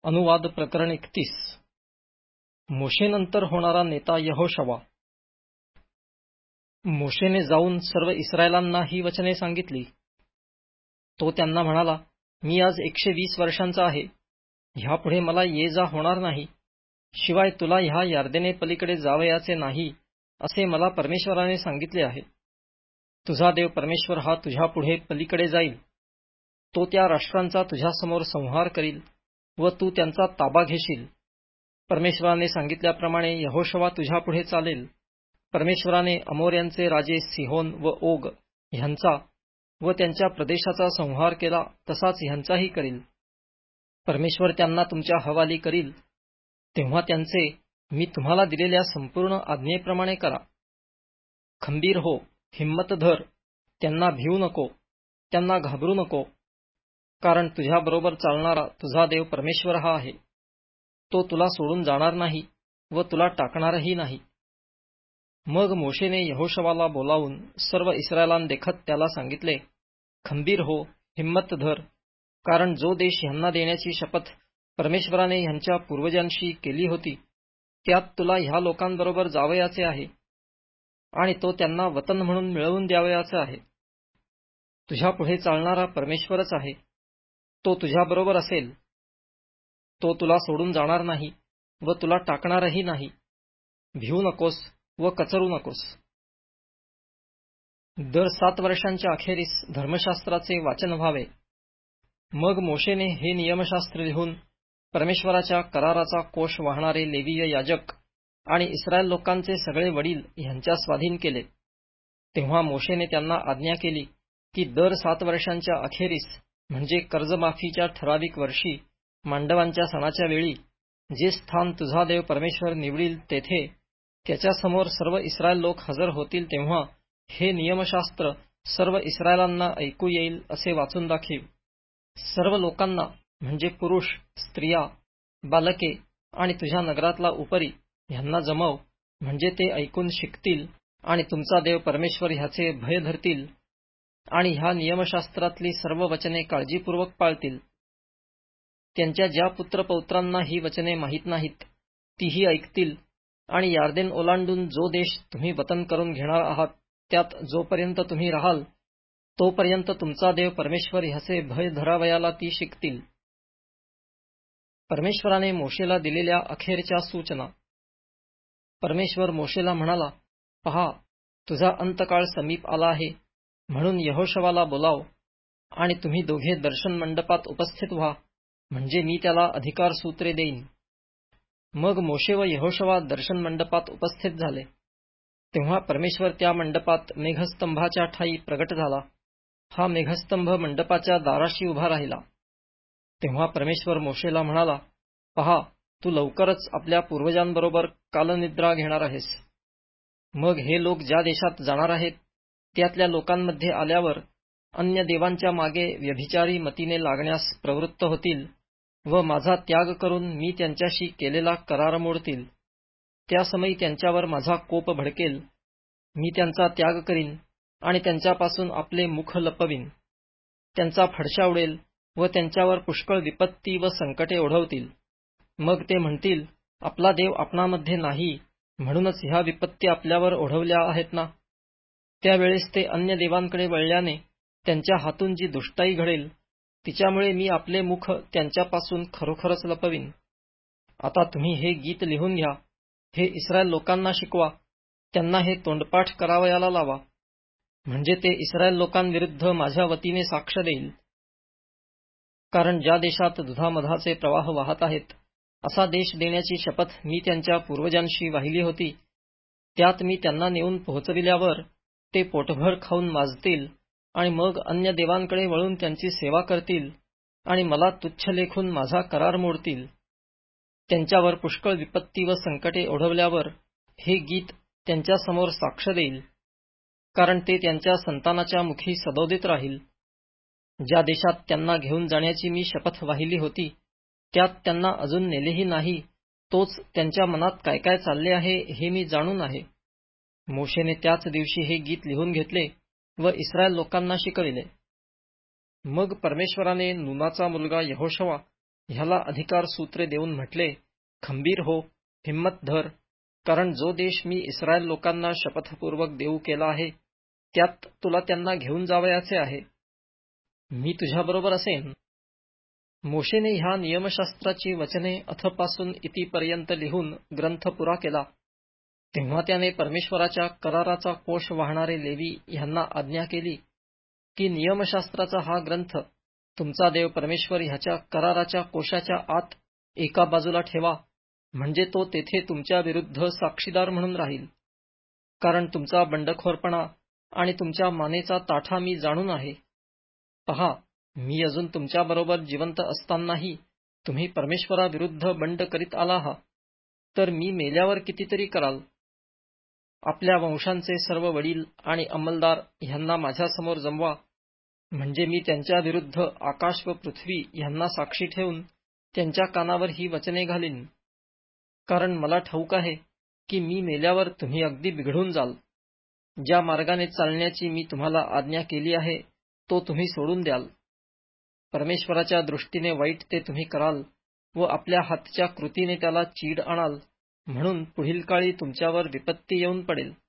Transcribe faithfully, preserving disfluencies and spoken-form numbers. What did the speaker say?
अनुवाद प्रकरण एकतीस. मोशेनंतर होणारा नेता यहोशवा. मोशेने जाऊन सर्व इस्रायलांना ही वचने सांगितली. तो त्यांना म्हणाला, मी आज एकशे वीस वर्षांचा आहे. ह्यापुढे मला ये जा होणार नाही. शिवाय तुला ह्या यार्देने पलीकडे जावयाचे नाही असे मला परमेश्वराने सांगितले आहे. तुझा देव परमेश्वर हा तुझ्या पुढे पलीकडे जाईल. तो त्या राष्ट्रांचा तुझ्यासमोर संहार करील व तू त्यांचा ताबा घेशील. परमेश्वराने सांगितल्याप्रमाणे यहोशवा तुझ्या पुढे चालेल. परमेश्वराने अमोऱ्यांचे राजे सिहोन व ओग ह्यांचा व त्यांच्या प्रदेशाचा संहार केला तसाच ह्यांचाही करील. परमेश्वर त्यांना तुमच्या हवाली करील. तेव्हा त्यांचे मी तुम्हाला दिलेल्या संपूर्ण आज्ञेप्रमाणे करा. खंबीर हो, हिम्मत धर, त्यांना भिवू नको, त्यांना घाबरू नको, कारण तुझ्याबरोबर चालणारा तुझा देव परमेश्वर हा आहे. तो तुला सोडून जाणार नाही व तुला टाकणारही नाही. मग मोशेने यहोशवाला बोलावून सर्व इस्रायलांदेखत त्याला सांगितले, खंबीर हो, हिम्मत धर, कारण जो देश ह्यांना देण्याची शपथ परमेश्वराने ह्यांच्या पूर्वजांशी केली होती त्यात तुला ह्या लोकांबरोबर जावयाचे आहे आणि तो त्यांना वतन म्हणून मिळवून द्यावयाचा आहे. तुझ्या पुढे चालणारा परमेश्वरच आहे. तो तुझ्याबरोबर असेल. तो तुला सोडून जाणार नाही व तुला टाकणारही नाही. भिवू नकोस व कचरू नकोस. दर सात वर्षांच्या अखेरीस धर्मशास्त्राचे वाचन व्हावे. मग मोशेने हे नियमशास्त्र लिहून परमेश्वराच्या कराराचा कोष वाहणारे लेवीय याजक आणि इस्रायल लोकांचे सगळे वडील ह्यांच्या स्वाधीन केले. तेव्हा मोशेने त्यांना आज्ञा केली की दर सात वर्षांच्या अखेरीस म्हणजे कर्जमाफीच्या ठराविक वर्षी मांडवांच्या सणाच्या वेळी जे स्थान तुझा देव परमेश्वर निवडील तेथे त्याच्यासमोर सर्व इस्रायल लोक हजर होतील तेव्हा हे नियमशास्त्र सर्व इस्रायलांना ऐकू येईल असे वाचून दाखीव. सर्व लोकांना म्हणजे पुरुष, स्त्रिया, बालके आणि तुझ्या नगरातला उपरी ह्यांना जमव, म्हणजे ते ऐकून शिकतील आणि तुमचा देव परमेश्वर ह्याचे भय धरतील आणि ह्या नियमशास्त्रातली सर्व वचने काळजीपूर्वक पाळतील. त्यांच्या ज्या पुत्रपौत्रांना ही वचने माहीत नाहीत तीही ऐकतील आणि यार्देन ओलांडून जो देश तुम्ही वतन करून घेणार आहात त्यात जोपर्यंत तुम्ही राहाल तोपर्यंत तुमचा देव परमेश्वर ह्याचे भय धरावयाला ती शिकतील. परमेश्वराने मोशेला दिलेल्या अखेरच्या सूचना. परमेश्वर मोशेला म्हणाला, पहा, तुझा अंतकाळ समीप आला आहे, म्हणून यहोशवाला बोलाव आणि तुम्ही दोघे दर्शन मंडपात उपस्थित व्हा, म्हणजे मी त्याला अधिकार सूत्रे देईन. मग मोशे व यहोशवा दर्शन मंडपात उपस्थित झाले. तेव्हा परमेश्वर त्या मंडपात मेघस्तंभाच्या ठायी प्रगट झाला. हा मेघस्तंभ मंडपाच्या दाराशी उभा राहिला. तेव्हा परमेश्वर मोशेला म्हणाला, पहा, तू लवकरच आपल्या पूर्वजांबरोबर कालनिद्रा घेणार आहेस. मग हे लोक ज्या देशात जाणार आहेत त्यातल्या लोकांमध्ये आल्यावर अन्य देवांच्या मागे व्यभिचारी मतीने लागण्यास प्रवृत्त होतील व माझा त्याग करून मी त्यांच्याशी केलेला करार मोडतील. त्या समयी त्यांच्यावर माझा कोप भडकेल. मी त्यांचा त्याग करीन आणि त्यांच्यापासून आपले मुख लपवीन. त्यांचा फडशा उडेल व त्यांच्यावर पुष्कळ विपत्ती व संकटे ओढवतील. मग ते म्हणतील, आपला देव आपणामध्ये नाही, म्हणूनच ह्या विपत्ती आपल्यावर ओढवल्या आहेत ना. त्यावेळेस ते अन्य देवांकडे वळल्याने त्यांच्या हातून जी दुष्टाई घडेल तिच्यामुळे मी आपले मुख त्यांच्यापासून खरोखरच लपवीन. आता तुम्ही हे गीत लिहून घ्या. हे इस्रायल लोकांना शिकवा. त्यांना हे तोंडपाठ करावयाला लावा, म्हणजे ते इस्रायल लोकांविरुद्ध माझ्या वतीने साक्ष देईल. कारण ज्या देशात दुधामधाचे प्रवाह वाहत आहेत असा देश देण्याची शपथ मी त्यांच्या पूर्वजांशी वाहिली होती त्यात मी त्यांना नेऊन पोहोचविल्यावर ते पोटभर खाऊन माजतील आणि मग अन्य देवांकडे वळून त्यांची सेवा करतील आणि मला तुच्छ लेखून माझा करार मोडतील. त्यांच्यावर पुष्कळ विपत्ती व संकटे ओढवल्यावर हे गीत त्यांच्यासमोर साक्ष देईल, कारण ते त्यांच्या संतानाच्या मुखी सदोदित राहील. ज्या देशात त्यांना घेऊन जाण्याची मी शपथ वाहिली होती त्यात त्यांना अजून नेलेही नाही, तोच त्यांच्या मनात काय काय चालले आहे हे मी जाणून आहे. मोशेने त्याच दिवशी हे गीत लिहून घेतले व इस्रायल लोकांना शिकविले. मग परमेश्वराने नूनाचा मुलगा यहोशवा ह्याला अधिकार सूत्रे देऊन म्हटले, खंबीर हो, हिम्मत धर, कारण जो देश मी इस्रायल लोकांना शपथपूर्वक देऊ केला आहे त्यात तुला त्यांना घेऊन जावयाचे आहे. मी तुझ्याबरोबर असेन. मोशेने ह्या नियमशास्त्राची वचने अथपासून इतीपर्यंत लिहून ग्रंथ पुरा केला. तेव्हा त्याने परमेश्वराच्या कराराचा कोश वाहणारे लेवी ह्यांना आज्ञा केली की नियमशास्त्राचा हा ग्रंथ तुमचा देव परमेश्वर ह्याच्या कराराच्या कोशाच्या आत एका बाजूला ठेवा, म्हणजे तो तेथे तुमच्या विरुद्ध साक्षीदार म्हणून राहील. कारण तुमचा बंडखोरपणा आणि तुमच्या मानेचा ताठा मी जाणून आहे. पहा, मी अजून तुमच्याबरोबर जिवंत असतानाही तुम्ही परमेश्वराविरुद्ध बंड करीत आला आहात, तर मी मेल्यावर कितीतरी कराल. आपल्या वंशांचे सर्व वडील आणि अंमलदार ह्यांना माझ्यासमोर जमवा, म्हणजे मी त्यांच्या विरुद्ध आकाश व पृथ्वी ह्यांना साक्षी ठेवून त्यांच्या कानावर ही वचने घालीन. कारण मला ठाऊक आहे की मी मेल्यावर तुम्ही अगदी बिघडून जाल. ज्या मार्गाने चालण्याची मी तुम्हाला आज्ञा केली आहे तो तुम्ही सोडून द्याल. परमेश्वराच्या दृष्टीने वाईट ते तुम्ही कराल व आपल्या हातच्या कृतीने त्याला चीड आणाल, म्हणून पुढील काळी तुमच्यावर विपत्ती येऊन पडेल.